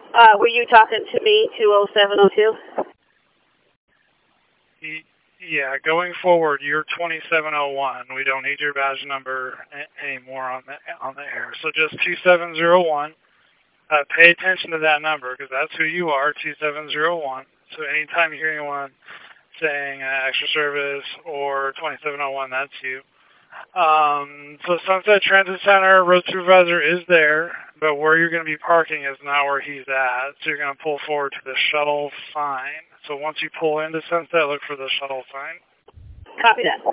Were you talking to me, 20702? Yeah, going forward, you're 2701. We don't need your badge number anymore on the air. So just 2701. Pay attention to that number because that's who you are, 2701. So anytime you hear anyone saying extra service or 2701, that's you. So Sunset Transit Center, road supervisor is there, but where you're going to be parking is not where he's at. So you're going to pull forward to the shuttle sign. So once you pull into Sunset, look for the shuttle sign. Copy that.